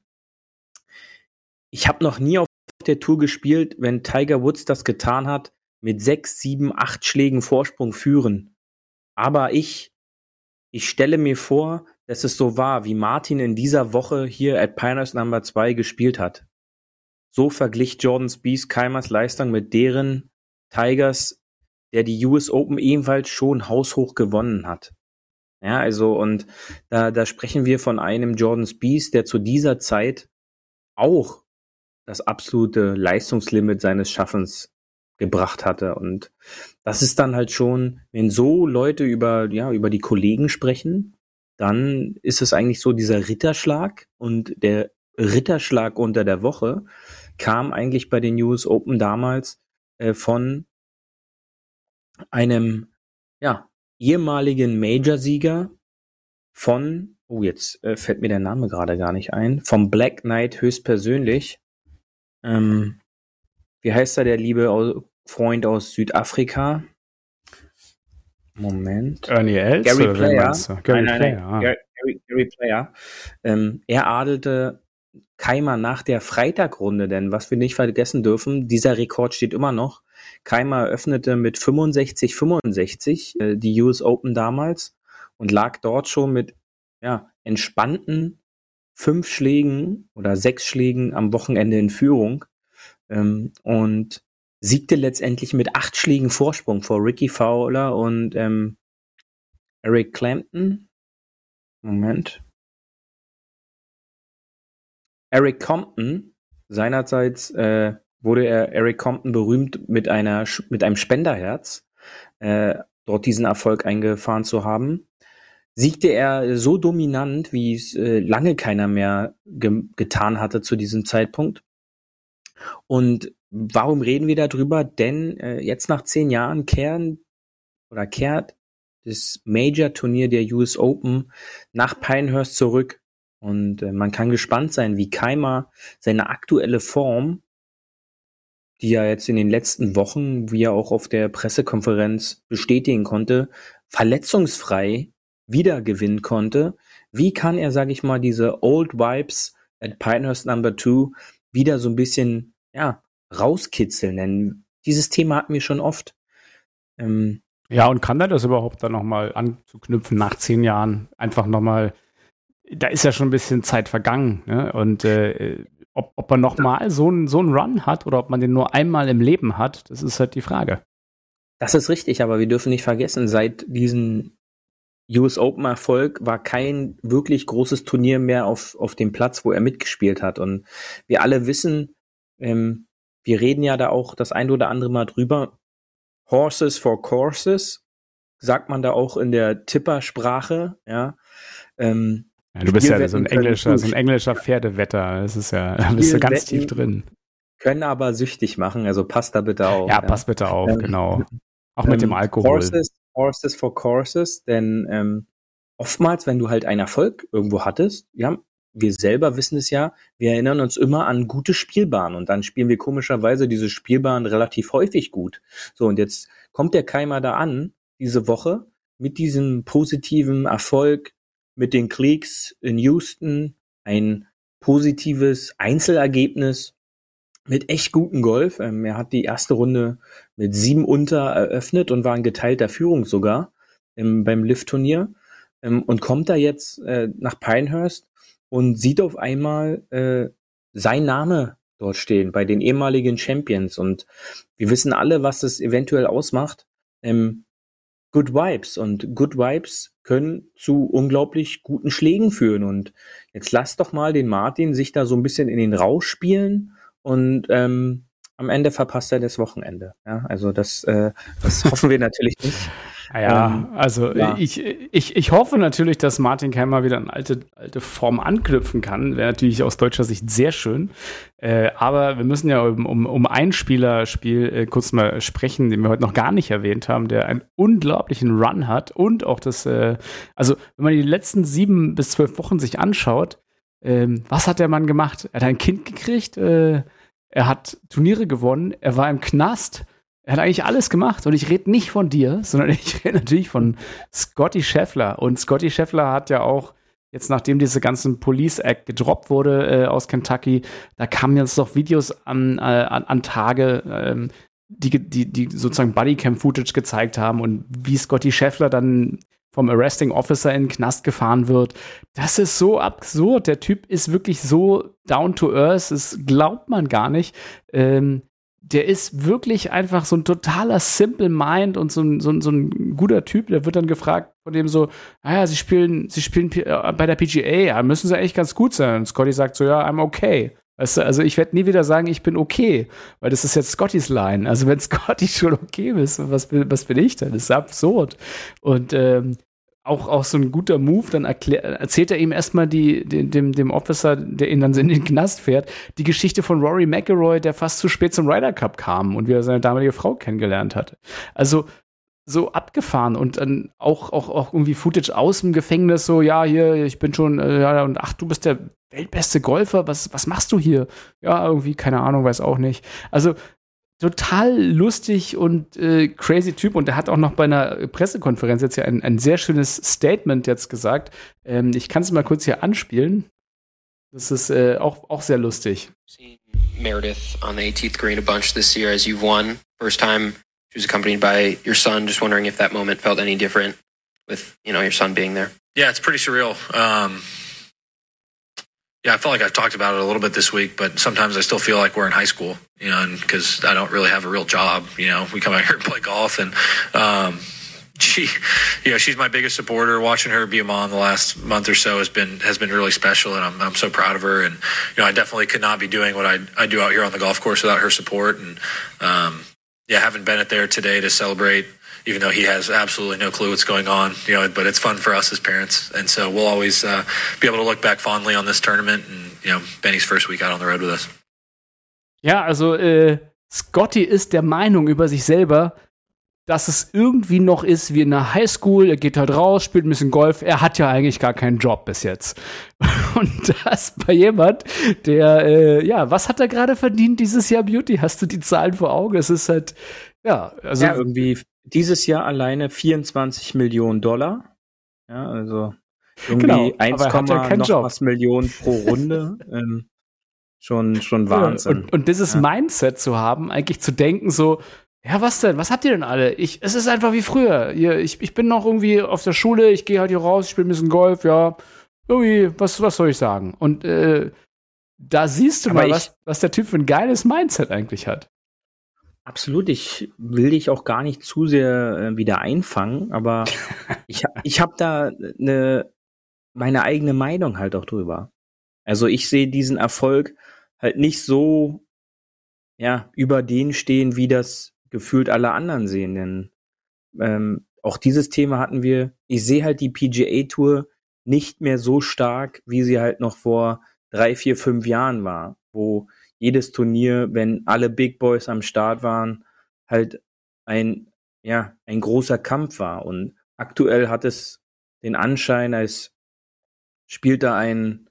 Ich habe noch nie auf der Tour gespielt, wenn Tiger Woods das getan hat, mit 6, 7, 8 Schlägen Vorsprung führen. Aber ich stelle mir vor, dass es so war, wie Martin in dieser Woche hier at Pinehurst No. 2 gespielt hat. So verglich Jordan Spieth Keimers Leistung mit deren Tigers, der die US Open ebenfalls schon haushoch gewonnen hat. Ja, also und da sprechen wir von einem Jordan Spieth, der zu dieser Zeit auch das absolute Leistungslimit seines Schaffens gebracht hatte. Und das ist dann halt schon, wenn so Leute über die Kollegen sprechen, dann ist es eigentlich so dieser Ritterschlag. Und der Ritterschlag unter der Woche kam eigentlich bei den US Open damals von einem ehemaligen Major-Sieger von, jetzt fällt mir der Name gerade gar nicht ein, vom Black Knight höchstpersönlich. Wie heißt er, der liebe Freund aus Südafrika? Moment. Ernie Els? Gary Player. Gary Player. Er adelte Keimer nach der Freitagrunde, denn was wir nicht vergessen dürfen, dieser Rekord steht immer noch. Keimer eröffnete mit 65 die US Open damals und lag dort schon mit entspannten 5 Schlägen oder 6 Schlägen am Wochenende in Führung und siegte letztendlich mit 8 Schlägen Vorsprung vor Ricky Fowler und Eric Clapton. Eric Compton. Seinerseits wurde Eric Compton berühmt mit einem Spenderherz, dort diesen Erfolg eingefahren zu haben. Siegte er so dominant, wie es lange keiner mehr getan hatte zu diesem Zeitpunkt. Und warum reden wir darüber? Denn jetzt nach 10 Jahren kehrt das Major-Turnier der US Open nach Pinehurst zurück. Und man kann gespannt sein, wie Keimer seine aktuelle Form, die er jetzt in den letzten Wochen, wie er auch auf der Pressekonferenz bestätigen konnte, verletzungsfrei wiedergewinnen konnte. Wie kann er, sage ich mal, diese Old Vibes at Pinehurst No. 2 wieder so ein bisschen rauskitzeln? Denn dieses Thema hatten wir schon oft. Ja, und kann er das überhaupt dann nochmal anzuknüpfen nach 10 Jahren? Einfach nochmal, da ist ja schon ein bisschen Zeit vergangen. Ne? Und ob man nochmal so einen Run hat oder ob man den nur einmal im Leben hat, das ist halt die Frage. Das ist richtig, aber wir dürfen nicht vergessen, seit diesem US Open Erfolg war kein wirklich großes Turnier mehr auf dem Platz, wo er mitgespielt hat. Und wir alle wissen, wir reden ja da auch das ein oder andere Mal drüber. Horses for Courses, sagt man da auch in der Tippersprache, ja. Du bist ja so ein englischer Pferdewetter. Das ist ja, da bist du ganz tief drin. Können aber süchtig machen, also passt da bitte auf. Ja, passt bitte auf, genau. Auch mit dem Alkohol. Horses for Courses, denn oftmals, wenn du halt einen Erfolg irgendwo hattest, wir selber wissen es ja, wir erinnern uns immer an gute Spielbahnen und dann spielen wir komischerweise diese Spielbahn relativ häufig gut. So, und jetzt kommt der Keimer da an, diese Woche, mit diesem positiven Erfolg, mit den Clicks in Houston, ein positives Einzelergebnis mit echt gutem Golf. Er hat die erste Runde mit 7 unter eröffnet und war in geteilter Führung sogar beim LIV-Turnier und kommt da jetzt nach Pinehurst und sieht auf einmal sein Name dort stehen bei den ehemaligen Champions. Und wir wissen alle, was das eventuell ausmacht. Good Vibes. Und Good Vibes können zu unglaublich guten Schlägen führen. Und jetzt lass doch mal den Martin sich da so ein bisschen in den Rausch spielen. Und am Ende verpasst er das Wochenende. Ja, also das hoffen wir natürlich nicht. Ja, ich hoffe natürlich, dass Martin Keimer wieder an alte Form anknüpfen kann. Wäre natürlich aus deutscher Sicht sehr schön. Aber wir müssen ja um ein Spielerspiel kurz mal sprechen, den wir heute noch gar nicht erwähnt haben, der einen unglaublichen Run hat und auch das, also wenn man die letzten 7 bis 12 Wochen sich anschaut, was hat der Mann gemacht? Er hat ein Kind gekriegt, er hat Turniere gewonnen, er war im Knast. Er hat eigentlich alles gemacht und ich rede nicht von dir, sondern ich rede natürlich von Scottie Scheffler. Und Scottie Scheffler hat ja auch, jetzt nachdem diese ganzen Police Act gedroppt wurde aus Kentucky, da kamen jetzt doch Videos an Tage, die sozusagen Bodycam-Footage gezeigt haben und wie Scottie Scheffler dann vom Arresting Officer in den Knast gefahren wird. Das ist so absurd. Der Typ ist wirklich so down to earth, das glaubt man gar nicht. der ist wirklich einfach so ein totaler Simple Mind und so ein guter Typ. Der wird dann gefragt von dem so, naja, sie spielen bei der PGA, ja, müssen sie echt ganz gut sein. Und Scotty sagt so, ja, I'm okay. Weißt du, also ich werde nie wieder sagen, ich bin okay, weil das ist jetzt Scottys Line. Also wenn Scotty schon okay ist, was bin ich denn? Das ist absurd. Und auch so ein guter Move, dann erzählt er ihm erstmal dem Officer, der ihn dann in den Knast fährt, die Geschichte von Rory McIlroy, der fast zu spät zum Ryder Cup kam und wie er seine damalige Frau kennengelernt hatte. Also so abgefahren und dann auch irgendwie Footage aus dem Gefängnis, so, ja, hier, ich bin schon, ja, und ach, du bist der weltbeste Golfer, was machst du hier? Ja, irgendwie, keine Ahnung, weiß auch nicht. Also total lustig und crazy Typ. Und er hat auch noch bei einer Pressekonferenz jetzt ja ein sehr schönes Statement jetzt gesagt. Ich kann es mal kurz hier anspielen. Das ist auch sehr lustig. Meredith on the 18th green a bunch this year as you've won. First time she was accompanied by your son. Just wondering if that moment felt any different with, your son being there. Yeah, it's pretty surreal. Yeah, I felt like I've talked about it a little bit this week, but sometimes I still feel like we're in high school, and because I don't really have a real job. We come out here and play golf, and she's my biggest supporter. Watching her be a mom the last month or so has been really special, and I'm so proud of her. And I definitely could not be doing what I do out here on the golf course without her support. And having Bennett there today to celebrate, even though he has absolutely no clue what's going on, but it's fun for us as parents. And so we'll always be able to look back fondly on this tournament and, Benny's first week out on the road with us. Ja, also Scotty ist der Meinung über sich selber, dass es irgendwie noch ist wie in der Highschool. Er geht halt raus, spielt ein bisschen Golf. Er hat ja eigentlich gar keinen Job bis jetzt. Und das bei jemand, der, was hat er gerade verdient dieses Jahr, Beauty? Hast du die Zahlen vor Augen? Es ist halt, also irgendwie dieses Jahr alleine $24 Millionen. Ja, also irgendwie 1, Millionen pro Runde. Schon Wahnsinn. Und dieses Mindset zu haben, eigentlich zu denken so, ja, was denn? Was habt ihr denn alle? Es ist einfach wie früher. Ich bin noch irgendwie auf der Schule, ich gehe halt hier raus, ich spiele ein bisschen Golf, ja. Irgendwie, was soll ich sagen? Und da siehst du mal, was der Typ für ein geiles Mindset eigentlich hat. Absolut, ich will dich auch gar nicht zu sehr wieder einfangen, aber ich habe da meine eigene Meinung halt auch drüber. Also ich sehe diesen Erfolg halt nicht so über den stehen, wie das gefühlt alle anderen sehen, denn auch dieses Thema hatten wir. Ich sehe halt die PGA Tour nicht mehr so stark, wie sie halt noch vor 3, 4, 5 Jahren war, wo jedes Turnier, wenn alle Big Boys am Start waren, halt ein großer Kampf war. Und aktuell hat es den Anschein, als spielt da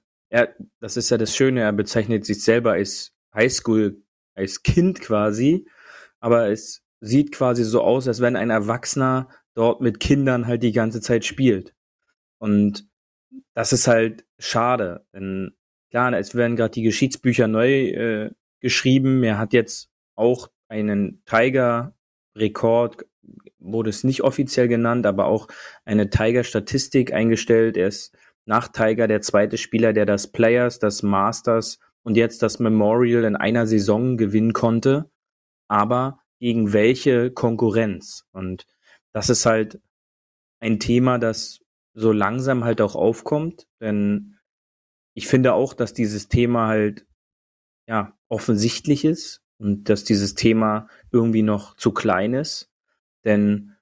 das ist ja das Schöne, er bezeichnet sich selber als Highschool, als Kind quasi, aber es sieht quasi so aus, als wenn ein Erwachsener dort mit Kindern halt die ganze Zeit spielt. Und das ist halt schade, denn klar, es werden gerade die Geschichtsbücher neu geschrieben. Er hat jetzt auch einen Tiger-Rekord, wurde es nicht offiziell genannt, aber auch eine Tiger-Statistik eingestellt. Er ist nach Tiger der zweite Spieler, der das Players, das Masters und jetzt das Memorial in einer Saison gewinnen konnte. Aber gegen welche Konkurrenz? Und das ist halt ein Thema, das so langsam halt auch aufkommt, denn ich finde auch, dass dieses Thema halt offensichtlich ist und dass dieses Thema irgendwie noch zu klein ist, denn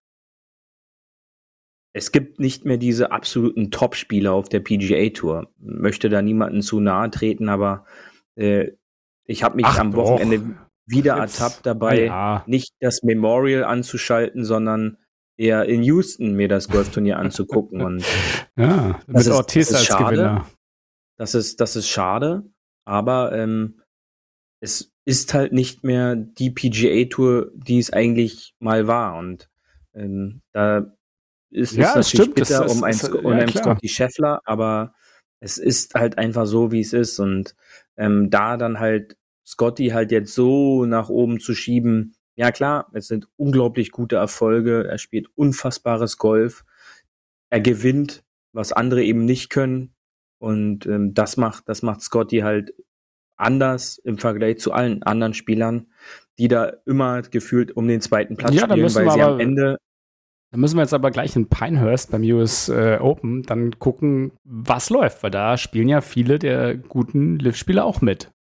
es gibt nicht mehr diese absoluten Top-Spieler auf der PGA Tour. Möchte da niemanden zu nahe treten, aber ich habe mich am Wochenende wieder ertappt dabei, nicht das Memorial anzuschalten, sondern eher in Houston mir das Golfturnier anzugucken. Und mit Ortiz als Gewinner. Das ist schade, aber es ist halt nicht mehr die PGA Tour, die es eigentlich mal war. Und da ist es natürlich bitter um einen Scotty Scheffler, aber es ist halt einfach so, wie es ist. Und da dann halt Scotty halt jetzt so nach oben zu schieben, ja klar, es sind unglaublich gute Erfolge, er spielt unfassbares Golf, er gewinnt, was andere eben nicht können. Und das macht Scotty halt anders im Vergleich zu allen anderen Spielern, die da immer gefühlt um den zweiten Platz Ja, da spielen, müssen weil wir sie aber- am Ende Da müssen wir jetzt aber gleich in Pinehurst beim US Open dann gucken, was läuft, weil da spielen ja viele der guten Liv-Spieler auch mit.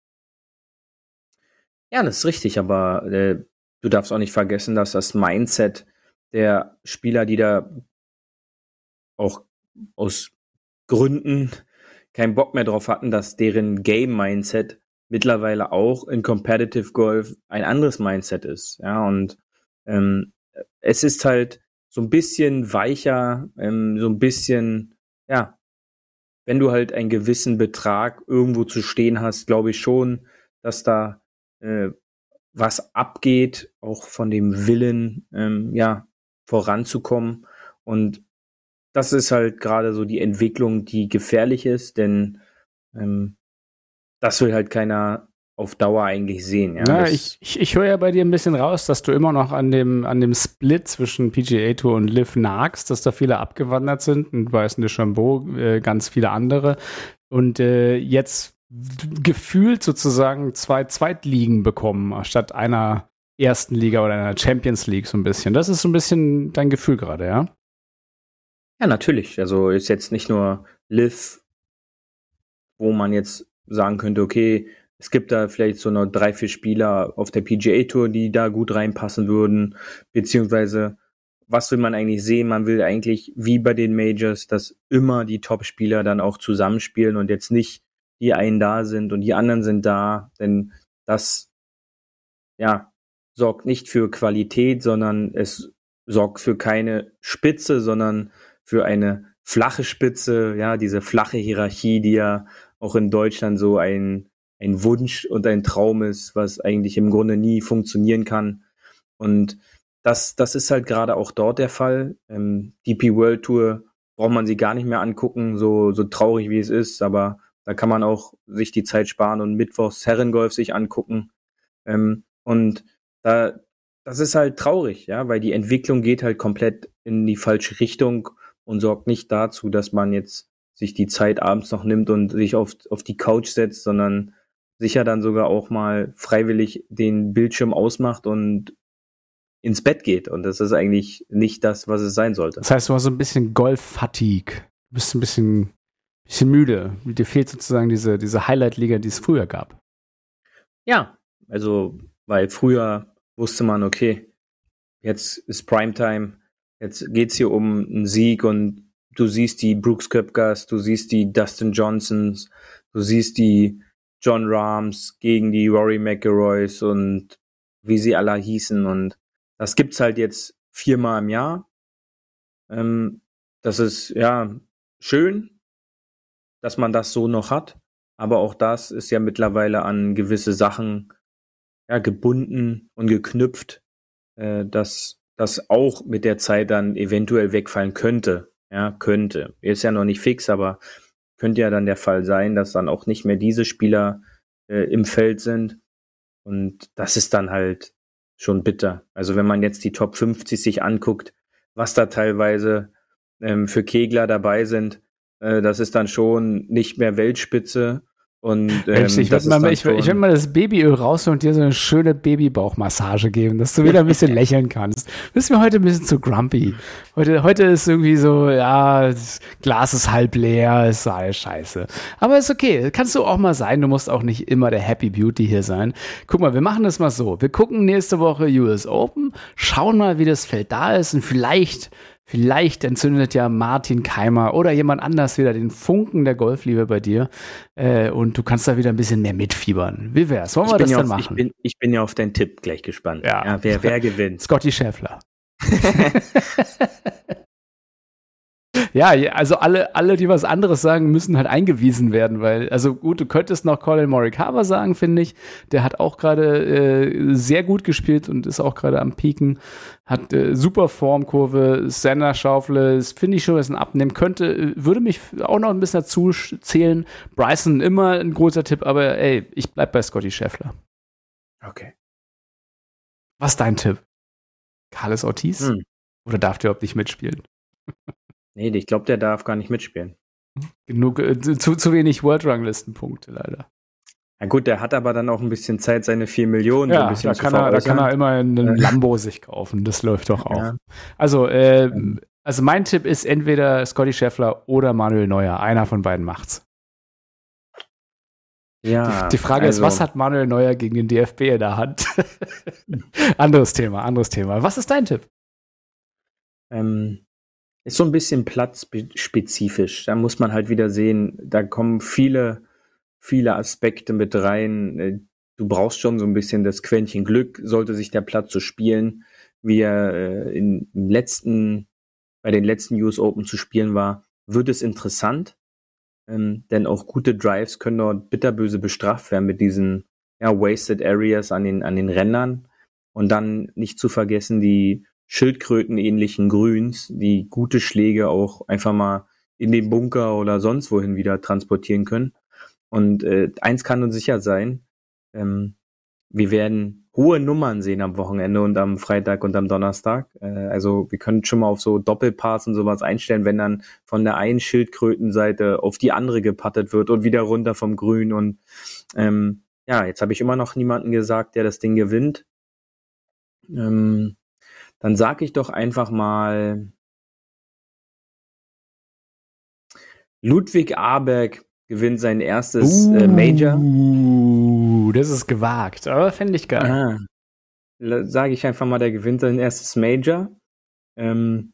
Ja, das ist richtig, aber du darfst auch nicht vergessen, dass das Mindset der Spieler, die da auch aus Gründen keinen Bock mehr drauf hatten, dass deren Game-Mindset mittlerweile auch in Competitive Golf ein anderes Mindset ist. Ja, und es ist halt so ein bisschen weicher, so ein bisschen, ja, wenn du halt einen gewissen Betrag irgendwo zu stehen hast, glaube ich schon, dass da was abgeht, auch von dem Willen, ja, voranzukommen. Und das ist halt gerade so die Entwicklung, die gefährlich ist, denn das will halt keiner auf Dauer eigentlich sehen. Ja, Na, das, ich höre ja bei dir ein bisschen raus, dass du immer noch an dem Split zwischen PGA Tour und Liv nagst, dass da viele abgewandert sind und Bryson DeChambeau, ganz viele andere. Und jetzt gefühlt sozusagen 2 Zweitligen bekommen, statt einer ersten Liga oder einer Champions League so ein bisschen. Das ist so ein bisschen dein Gefühl gerade, ja? ja, natürlich. Also ist jetzt nicht nur Liv, wo man jetzt sagen könnte, okay, es gibt da vielleicht so noch 3, 4 Spieler auf der PGA Tour, die da gut reinpassen würden, beziehungsweise was will man eigentlich sehen? Man will eigentlich, wie bei den Majors, dass immer die Top-Spieler dann auch zusammenspielen und jetzt nicht die einen da sind und die anderen sind da, denn das, ja, sorgt nicht für Qualität, sondern es sorgt für keine Spitze, sondern für eine flache Spitze, ja, diese flache Hierarchie, die ja auch in Deutschland so ein Wunsch und ein Traum ist, was eigentlich im Grunde nie funktionieren kann. Und das ist halt gerade auch dort der Fall. DP World Tour braucht man sie gar nicht mehr angucken, so traurig wie es ist, aber da kann man auch sich die Zeit sparen und mittwochs Herrengolf sich angucken. Und das ist halt traurig, ja, weil die Entwicklung geht halt komplett in die falsche Richtung und sorgt nicht dazu, dass man jetzt sich die Zeit abends noch nimmt und sich auf die Couch setzt, sondern sicher dann sogar auch mal freiwillig den Bildschirm ausmacht und ins Bett geht. Und das ist eigentlich nicht das, was es sein sollte. Das heißt, du hast so ein bisschen Golf-Fatigue. Du bist ein bisschen müde. Dir fehlt sozusagen diese Highlight-Liga, die es früher gab. Ja, also, weil früher wusste man, okay, jetzt ist Primetime, jetzt geht's hier um einen Sieg und du siehst die Brooks Koepkas, du siehst die Dustin Johnsons, du siehst die John Rahms gegen die Rory McIlroys und wie sie alle hießen, und das gibt's halt jetzt 4-mal im Jahr. Das ist ja schön, dass man das so noch hat, aber auch das ist ja mittlerweile an gewisse Sachen ja gebunden und geknüpft, dass das auch mit der Zeit dann eventuell wegfallen könnte. Ja, könnte. Ist ja noch nicht fix, aber könnte ja dann der Fall sein, dass dann auch nicht mehr diese Spieler im Feld sind. Und das ist dann halt schon bitter. Also wenn man jetzt die Top 50 sich anguckt, was da teilweise für Kegler dabei sind, das ist dann schon nicht mehr Weltspitze. Und Ich werde mal das Babyöl rausholen und dir so eine schöne Babybauchmassage geben, dass du wieder ein bisschen lächeln kannst. Bist mir heute ein bisschen zu grumpy. Heute ist irgendwie so, ja, das Glas ist halb leer, ist alles scheiße. Aber ist okay, kannst du auch mal sein. Du musst auch nicht immer der Happy Beauty hier sein. Guck mal, wir machen das mal so. Wir gucken nächste Woche US Open, schauen mal, wie das Feld da ist, und vielleicht entzündet ja Martin Keimer oder jemand anders wieder den Funken der Golfliebe bei dir, und du kannst da wieder ein bisschen mehr mitfiebern. Wie wär's? Wollen wir das dann machen? Ich bin ja auf deinen Tipp gleich gespannt. Ja. Wer gewinnt? Scotty Scheffler. Ja, also alle, die was anderes sagen, müssen halt eingewiesen werden, weil, also gut, du könntest noch Colin Morikawa sagen, finde ich. Der hat auch gerade sehr gut gespielt und ist auch gerade am Pieken. Hat super Formkurve. Sander Schauffele, finde ich schon, dass ein Abnehmen könnte. Würde mich auch noch ein bisschen dazu zählen. Bryson immer ein großer Tipp, aber ey, ich bleib bei Scotty Scheffler. Okay. Was ist dein Tipp? Carlos Ortiz? Oder darf der überhaupt nicht mitspielen? Nee, ich glaube, der darf gar nicht mitspielen. Genug, zu wenig World-Ranglistenpunkte leider. Na gut, der hat aber dann auch ein bisschen Zeit, seine 4 Millionen so ein Ja, bisschen da kann er immer einen Lambo sich kaufen. Das läuft doch auch. Ja. Also mein Tipp ist entweder Scotty Scheffler oder Manuel Neuer. Einer von beiden macht's. Ja, Die Frage ist, was hat Manuel Neuer gegen den DFB in der Hand? Anderes Thema. Was ist dein Tipp? Ist so ein bisschen platzspezifisch. Da muss man halt wieder sehen, da kommen viele Aspekte mit rein. Du brauchst schon so ein bisschen das Quäntchen Glück, sollte sich der Platz so spielen, wie er bei den letzten US Open zu spielen war, wird es interessant. Denn auch gute Drives können dort bitterböse bestraft werden mit diesen Wasted Areas an den Rändern. Und dann nicht zu vergessen die Schildkrötenähnlichen Grüns, die gute Schläge auch einfach mal in den Bunker oder sonst wohin wieder transportieren können. Und eins kann uns sicher sein, wir werden hohe Nummern sehen am Wochenende und am Freitag und am Donnerstag. Also wir können schon mal auf so Doppelpaars und sowas einstellen, wenn dann von der einen Schildkrötenseite auf die andere gepattet wird und wieder runter vom Grün. Und jetzt habe ich immer noch niemanden gesagt, der das Ding gewinnt. Dann sage ich doch einfach mal Ludwig Aberg gewinnt sein erstes Major. Das ist gewagt, aber fände ich geil. Sage ich einfach mal, der gewinnt sein erstes Major. In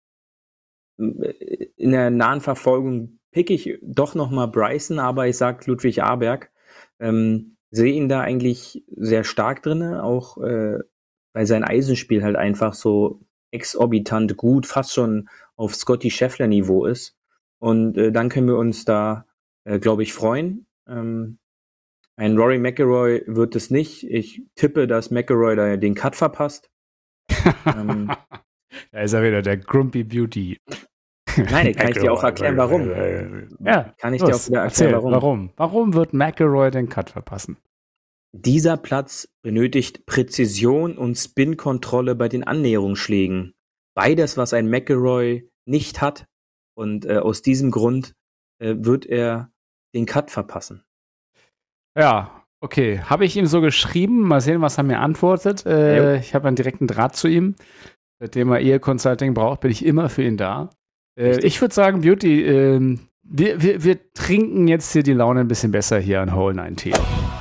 der nahen Verfolgung picke ich doch nochmal Bryson, aber ich sage Ludwig Aberg. Sehe ihn da eigentlich sehr stark drin, auch weil sein Eisenspiel halt einfach so exorbitant gut, fast schon auf Scotty Scheffler Niveau ist. Und dann können wir uns da, glaube ich, freuen. Ein Rory McIlroy wird es nicht. Ich tippe, dass McIlroy da den Cut verpasst. Da ist er wieder, der Grumpy Beauty. Nein, kann ich dir auch erklären, warum. Ja, kann ich dir auch wieder erklären, warum. Warum wird McIlroy den Cut verpassen? Dieser Platz benötigt Präzision und Spin-Kontrolle bei den Annäherungsschlägen. Beides, was ein McIlroy nicht hat. Und aus diesem Grund wird er den Cut verpassen. Ja, okay. Habe ich ihm so geschrieben. Mal sehen, was er mir antwortet. Ich habe einen direkten Draht zu ihm. Seitdem er Ehe-Consulting braucht, bin ich immer für ihn da. Ich würde sagen, Beauty, wir trinken jetzt hier die Laune ein bisschen besser hier an Hole 19.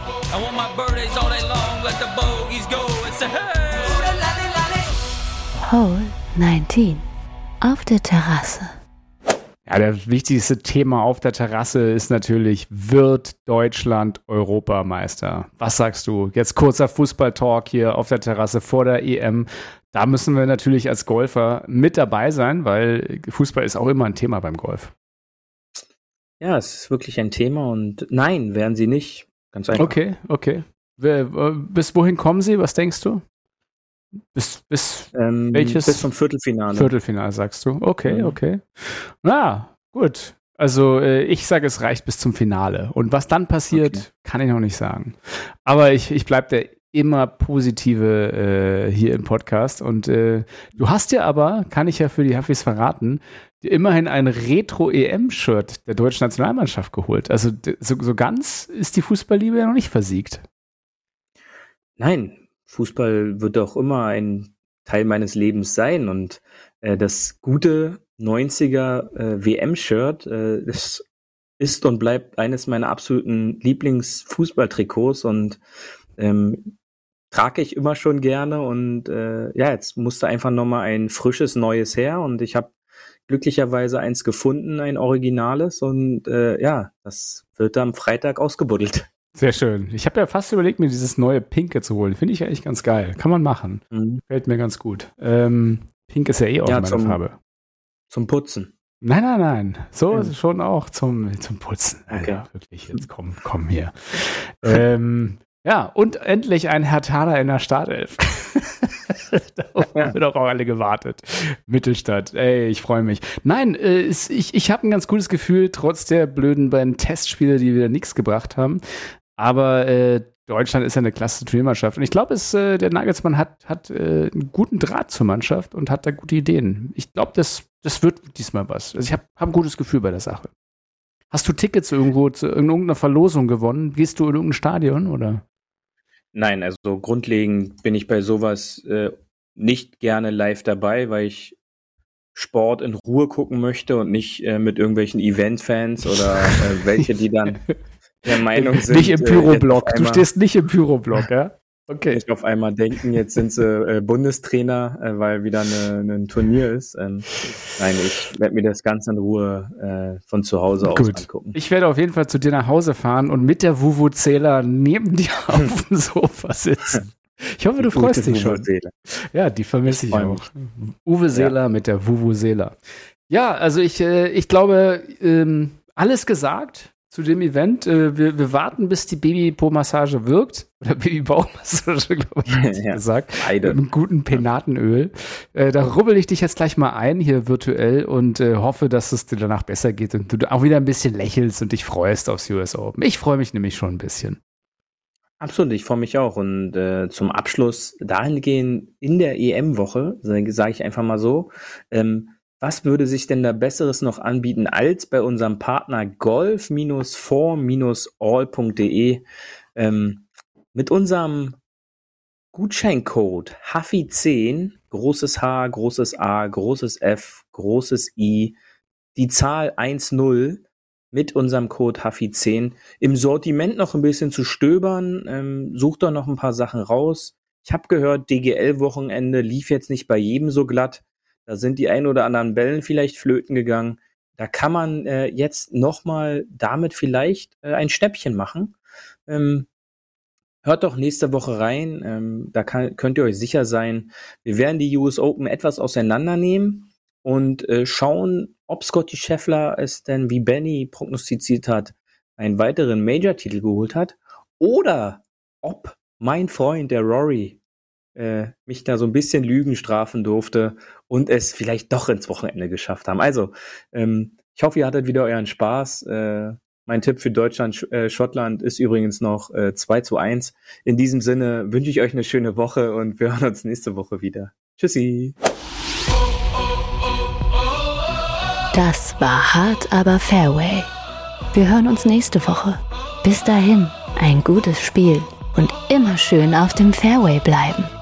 Hole 19 auf der Terrasse. Ja, das wichtigste Thema auf der Terrasse ist natürlich, wird Deutschland Europameister? Was sagst du? Jetzt kurzer Fußball-Talk hier auf der Terrasse vor der EM. Da müssen wir natürlich als Golfer mit dabei sein, weil Fußball ist auch immer ein Thema beim Golf. Ja, es ist wirklich ein Thema und nein, werden sie nicht. Ganz einfach. Okay. Bis wohin kommen sie? Was denkst du? Bis welches? Bis zum Viertelfinale. Viertelfinale, sagst du. Okay. Na, gut. Also ich sage, es reicht bis zum Finale. Und was dann passiert, kann ich noch nicht sagen. Aber ich bleibe der immer Positive hier im Podcast. Und du hast ja aber, kann ich ja für die Huffis verraten, dir immerhin ein Retro-EM-Shirt der deutschen Nationalmannschaft geholt. Also so ganz ist die Fußballliebe ja noch nicht versiegt. Nein, Fußball wird auch immer ein Teil meines Lebens sein. Und das gute 90er WM-Shirt, das ist und bleibt eines meiner absoluten Lieblingsfußballtrikots und trage ich immer schon gerne. Und jetzt musste einfach nochmal ein frisches, neues her. Und ich habe glücklicherweise eins gefunden, ein originales. Und das wird am Freitag ausgebuddelt. Sehr schön. Ich habe ja fast überlegt, mir dieses neue Pinke zu holen. Finde ich eigentlich ganz geil. Kann man machen. Fällt mir ganz gut. Pink ist ja auch meine Farbe. Zum Putzen. Nein. So ist es schon auch zum Putzen. Okay. Ja, wirklich, jetzt komm hier. Und endlich ein Herthaner in der Startelf. Darauf haben wir doch auch alle gewartet. Mittelstadt, ich freue mich. Nein, ich habe ein ganz gutes Gefühl, trotz der blöden beiden Testspiele, die wieder nichts gebracht haben. Aber Deutschland ist ja eine klasse Turniermannschaft. Und ich glaube, der Nagelsmann hat einen guten Draht zur Mannschaft und hat da gute Ideen. Ich glaube, das wird diesmal was. Also ich habe ein gutes Gefühl bei der Sache. Hast du Tickets irgendwo zu irgendeiner Verlosung gewonnen? Gehst du in irgendein Stadion, oder? Nein, also grundlegend bin ich bei sowas nicht gerne live dabei, weil ich Sport in Ruhe gucken möchte und nicht mit irgendwelchen Event-Fans oder welche, die dann der Meinung sind. Nicht im Pyroblock. Du stehst nicht im Pyroblock, ja? Okay. Nicht auf einmal denken, jetzt sind sie Bundestrainer, weil wieder ein Turnier ist. Nein, ich werde mir das ganz in Ruhe von zu Hause aus angucken. Ich werde auf jeden Fall zu dir nach Hause fahren und mit der Vuvuzela neben dir auf dem Sofa sitzen. Ich hoffe, du freust dich schon. Ja, die vermisse ich auch. Uwe Seeler mit der Vuvuzela. Ja, also ich glaube, alles gesagt zu dem Event. Wir warten, bis die Babypo-Massage wirkt. Oder Babybauchmassage, glaube ich, gesagt. Beide. Mit einem guten Penatenöl. Da rubbel ich dich jetzt gleich mal ein hier virtuell und hoffe, dass es dir danach besser geht und du auch wieder ein bisschen lächelst und dich freust aufs US Open. Ich freue mich nämlich schon ein bisschen. Absolut, ich freue mich auch. Und zum Abschluss dahingehend in der EM-Woche, sage ich einfach mal so, was würde sich denn da Besseres noch anbieten als bei unserem Partner golf-4-all.de mit unserem Gutscheincode HAFI10, großes H, großes A, großes F, großes I, die Zahl 10, mit unserem Code HAFI10 im Sortiment noch ein bisschen zu stöbern. Sucht da noch ein paar Sachen raus. Ich habe gehört, DGL-Wochenende lief jetzt nicht bei jedem so glatt. Da sind die ein oder anderen Bällen vielleicht flöten gegangen. Da kann man jetzt nochmal damit vielleicht ein Schnäppchen machen. Hört doch nächste Woche rein. Da könnt ihr euch sicher sein, wir werden die US Open etwas auseinandernehmen und schauen, ob Scottie Scheffler es denn, wie Benny prognostiziert hat, einen weiteren Major-Titel geholt hat oder ob mein Freund, der Rory, mich da so ein bisschen Lügen strafen durfte und es vielleicht doch ins Wochenende geschafft haben. Also, ich hoffe, ihr hattet wieder euren Spaß. Mein Tipp für Deutschland, Schottland ist übrigens noch 2:1. In diesem Sinne wünsche ich euch eine schöne Woche und wir hören uns nächste Woche wieder. Tschüssi! Das war Hard aber Fairway. Wir hören uns nächste Woche. Bis dahin, ein gutes Spiel und immer schön auf dem Fairway bleiben.